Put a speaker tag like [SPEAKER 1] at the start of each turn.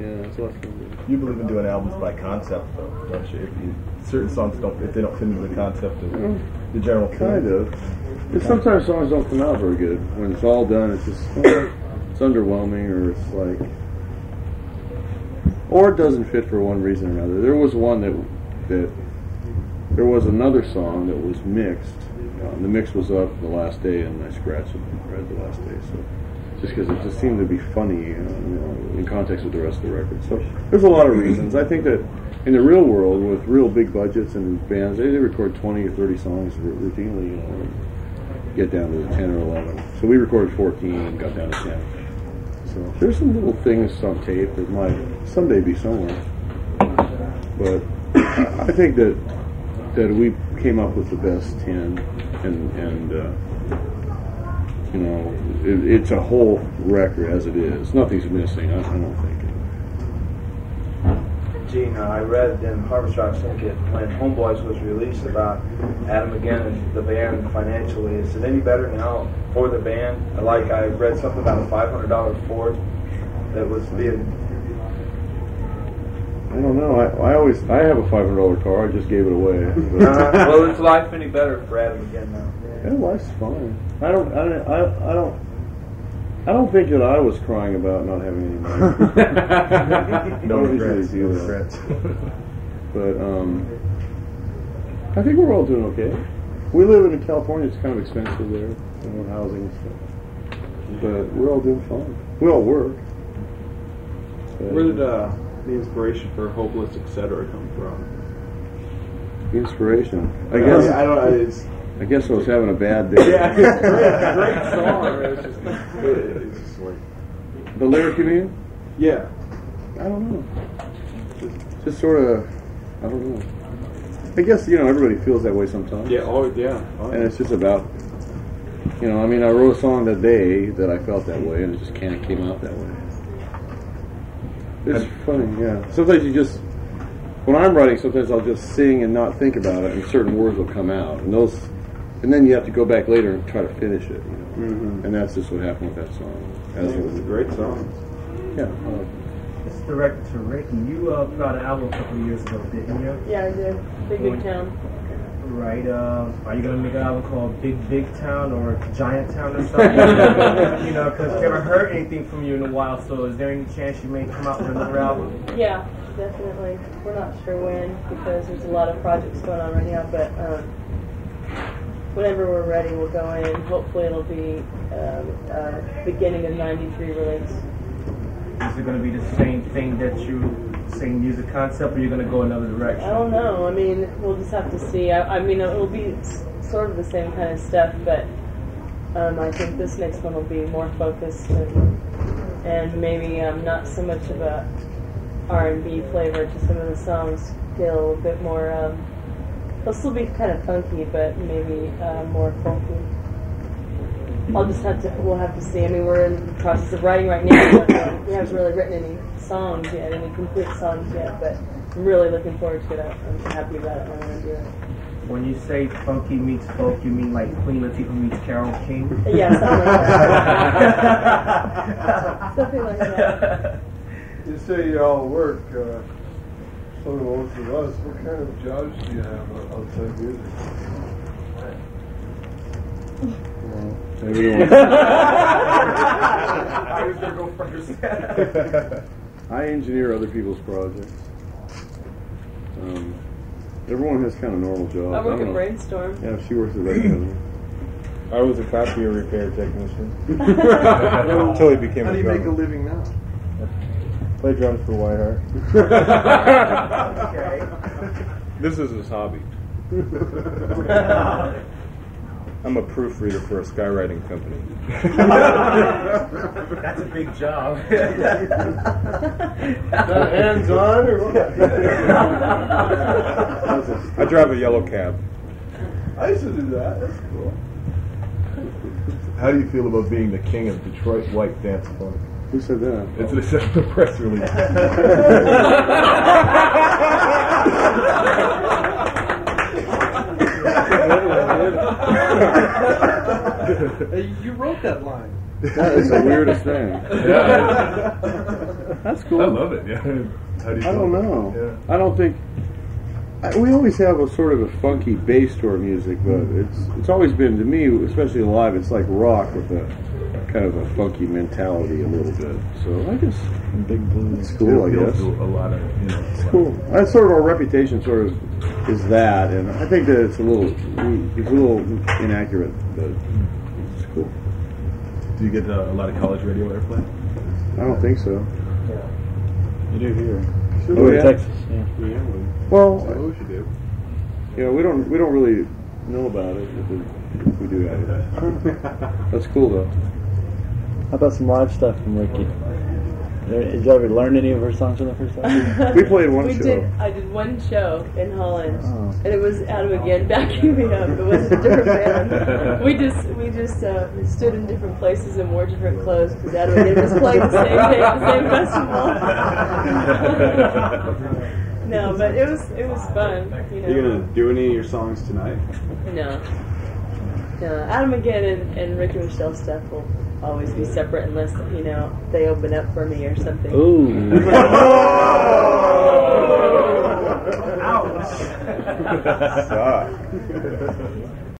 [SPEAKER 1] Yeah, it's less fun.
[SPEAKER 2] You believe in doing albums by concept, though, don't you? Certain songs don't, if they don't fit into the concept of the general theme.
[SPEAKER 1] Kind of. And sometimes songs don't come out very good. When it's all done, it's just it's underwhelming, or it's like, or it doesn't fit for one reason or another. There was one that there was another song that was mixed. The mix was up the last day, and I scratched it right the last day. So just because it just seemed to be funny, in context with the rest of the record. So there's a lot of reasons. I think that in the real world, with real big budgets and bands, they record 20 or 30 songs routinely, and get down to 10 or 11. So we recorded 14 and got down to 10. So there's some little things on tape that might someday be somewhere. But I think that we came up with the best 10, and it's a whole record as it is. Nothing's missing, I don't think.
[SPEAKER 3] Gene, I read in Harvest Rock Syndicate when Homeboys was released about Adam again and the band financially. Is it any better now for the band? I read something about a $500 Ford that was being...
[SPEAKER 1] I don't know. I have a $500 car. I just gave it away.
[SPEAKER 3] Well, is life any better for Adam again now?
[SPEAKER 1] Yeah, life's fine. I don't think that I was crying about not having any money.
[SPEAKER 2] No regrets. No regrets.
[SPEAKER 1] But I think we're all doing okay. We live in California. It's kind of expensive there, housing and stuff. But we're all doing fine. We all work.
[SPEAKER 4] Where did the inspiration for Hopeless, Etc. come from?
[SPEAKER 1] The inspiration, I guess I was having a bad day.
[SPEAKER 4] Yeah, great song. It's just like
[SPEAKER 1] the lyric, you mean?
[SPEAKER 4] Yeah.
[SPEAKER 1] I don't know. Just sort of, I don't know. I guess everybody feels that way sometimes.
[SPEAKER 4] Yeah. Oh, yeah.
[SPEAKER 1] And it's just about, I wrote a song that day that I felt that way, and it just kind of came out that way. It's funny, yeah. Sometimes when I'm writing, sometimes I'll just sing and not think about it, and certain words will come out, and then you have to go back later and try to finish it,
[SPEAKER 4] Mm-hmm.
[SPEAKER 1] And that's just what happened with that song.
[SPEAKER 4] It's a great song.
[SPEAKER 1] Yeah.
[SPEAKER 5] It's directed to Ricky. You put out an album a couple of years ago, didn't you?
[SPEAKER 6] Yeah, I did. Big Town.
[SPEAKER 5] Right. Are you going to make an album called Big Town or Giant Town or something? Because we haven't heard anything from you in a while, so is there any chance you may come out with another album?
[SPEAKER 6] Yeah, definitely. We're not sure when, because there's a lot of projects going on right now, but whenever we're ready, we'll go in. Hopefully it'll be beginning of 93 release.
[SPEAKER 5] Is it going to be the same thing that you same music concept, or you're going to go another direction?
[SPEAKER 6] I don't know. We'll just have to see. It'll be sort of the same kind of stuff, but I think this next one will be more focused and maybe not so much of a R&B flavor to some of the songs. Feel a bit more. They'll still be kind of funky, but maybe more folky. We'll have to see. We're in the process of writing right now, but we haven't really written any songs yet, any complete songs yet, but I'm really looking forward to it. I'm happy about it. I want to do it.
[SPEAKER 5] When you say funky meets folk, you mean like Queen Latifah meets Carole King?
[SPEAKER 6] Yeah, something like that. Something like that.
[SPEAKER 7] You say you all work, so do most of us. What kind of jobs do you have outside music?
[SPEAKER 1] I engineer other people's projects. Everyone has kind of normal jobs.
[SPEAKER 6] I work at Brainstorm.
[SPEAKER 1] Yeah, she works at Brainstorm.
[SPEAKER 2] I was a copier repair technician until he became
[SPEAKER 7] How
[SPEAKER 2] a
[SPEAKER 7] do you
[SPEAKER 2] drummer.
[SPEAKER 7] make a living now?
[SPEAKER 2] Play drums for Whiteheart.
[SPEAKER 5] Okay.
[SPEAKER 2] This is his hobby. I'm a proofreader for a skywriting company.
[SPEAKER 5] That's a big job.
[SPEAKER 7] Hands-on or what?
[SPEAKER 2] I drive a yellow cab.
[SPEAKER 7] I used to do that. That's cool.
[SPEAKER 2] How do you feel about being the king of Detroit white dance funk?
[SPEAKER 1] Who said that?
[SPEAKER 2] It's in the press release.
[SPEAKER 4] Hey, you wrote that line.
[SPEAKER 1] That is the weirdest thing.
[SPEAKER 2] Yeah.
[SPEAKER 1] That's cool.
[SPEAKER 2] I love it. Yeah. How do you
[SPEAKER 1] I
[SPEAKER 2] feel
[SPEAKER 1] don't
[SPEAKER 2] about
[SPEAKER 1] know.
[SPEAKER 2] it? Yeah.
[SPEAKER 1] I don't think we always have a sort of a funky bass to our music, but it's always been, to me, especially live, it's like rock with a kind of a funky mentality a little bit. So I guess
[SPEAKER 8] Big blues.
[SPEAKER 1] it's cool. I
[SPEAKER 2] It appeals
[SPEAKER 1] guess
[SPEAKER 2] to a lot of,
[SPEAKER 1] it's cool. That's sort of our reputation. Sort of is that, and I think that it's a little inaccurate, but it's cool.
[SPEAKER 2] Do you get a lot of college radio airplay?
[SPEAKER 1] I don't think so.
[SPEAKER 8] You do here.
[SPEAKER 1] Oh, yeah?
[SPEAKER 8] Texas. Yeah.
[SPEAKER 1] Well,
[SPEAKER 7] Suppose you do.
[SPEAKER 1] you know, we don't really know about it if we do have it. That's cool though.
[SPEAKER 8] How about some live stuff from Ricky? Did you ever learn any of her songs on the first time?
[SPEAKER 1] We played one
[SPEAKER 6] We
[SPEAKER 1] show.
[SPEAKER 6] did. I did one show in Holland,
[SPEAKER 8] Oh.
[SPEAKER 6] and it was Adam again backing me up. It was a different band. We just stood in different places and wore different clothes because Adam again was playing the same day at the same festival. No, but it was fun. You know.
[SPEAKER 4] Are you gonna do any of your songs tonight?
[SPEAKER 6] No. Adam again and Ricky Michelle stuff will always be separate unless they open up for me or something.
[SPEAKER 8] Ooh.
[SPEAKER 5] Ouch.
[SPEAKER 1] Suck.